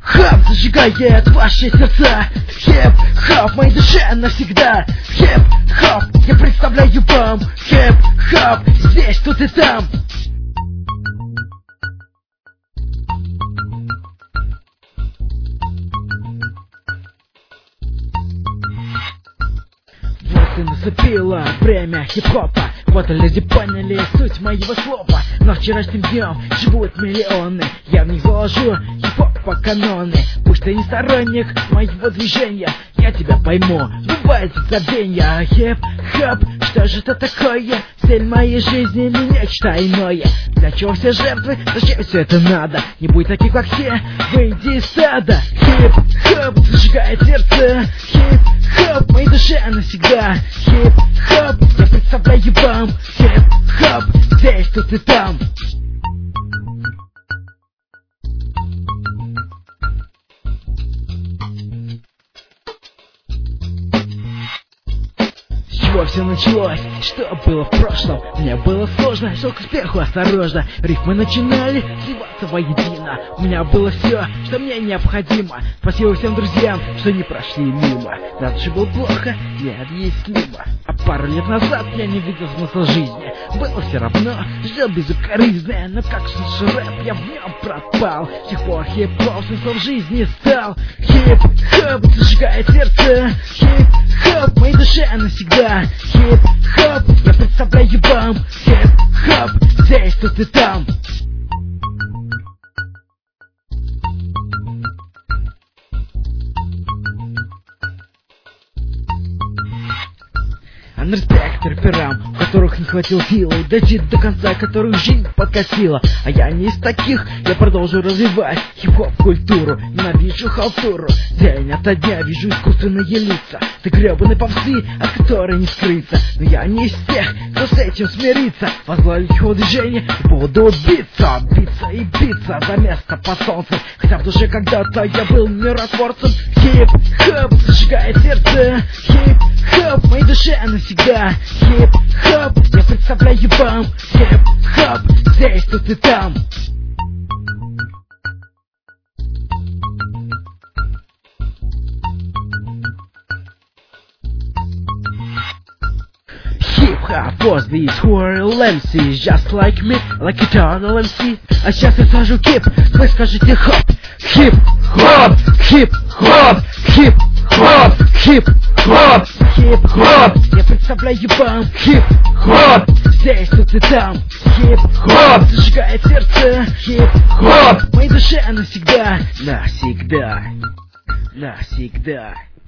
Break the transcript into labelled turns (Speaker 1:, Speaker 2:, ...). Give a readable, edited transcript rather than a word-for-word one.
Speaker 1: Хип-хоп зажигает ваши сердца. Хип-хоп в моей душе навсегда. Хип-хоп я представляю вам. Хип-хоп здесь, тут и там. Вот и наступило время хип-хопа. Вот и люди поняли суть моего слова. Но вчерашним днем живут миллионы. Я в них заложу хип-хоп по каноны. Пусть ты не сторонник моего движения, я тебя пойму, бывает забвенья. Хип-хоп, что же это такое? Цель моей жизни или нечто иное? Для чего все жертвы? Зачем все это надо? Не будь таких, как все, выйди из стада. Хип-хоп зажигает сердце. Хип-хоп в моей душе навсегда. Хип-хоп я представляю вам. Хип-хоп здесь, тут и там. С чего все началось? Что было в прошлом? Мне было сложно, шел к успеху осторожно. Рифмы начинали сливаться воедино. У меня было все, что мне необходимо. Спасибо всем друзьям, что не прошли мимо. На душе было плохо, необъяснимо. А пару лет назад я не видел смысла жизни. Было все равно, жил безукоризненно. Но как слышу рэп, я в нем пропал. С тех пор хип-хоп смыслом жизни стал. Хип-хоп зажигает сердце. Хип-хоп в моей душе навсегда. Хип-хоп я представляю вам. Хип-хоп здесь, тут и там. Респект рэперам, у которых не хватило силы дойти до конца, которых жизнь подкосила. А я не из таких, я продолжу развивать хип-хоп культуру. Ненавижу халтуру, день ото дня вижу искусственные лица. Ты гребаные попсы, от которой не скрыться. Но я не из тех, кто с этим смирится. Возглавить его движение и поводу убиться. Биться и биться за место под солнцем. Хотя в душе когда-то я был миротворцем. Хип-хоп зажигает сердце. Хип-хоп в моей душе навсегда. Хип-хоп я представляю вам. Хип-хоп здесь, тут и там. Hip-hop was these whirl MCs, just like me, like eternal MC. А сейчас я скажу кип, вы скажете хоп. Хип-хоп, хип-хоп, хип-хоп, хип-хоп, хип-хоп я представляю вам. Хип-хоп здесь, тут и там. Хип-хоп зажигает сердце. Хип-хоп в моей душе навсегда. Навсегда. Навсегда.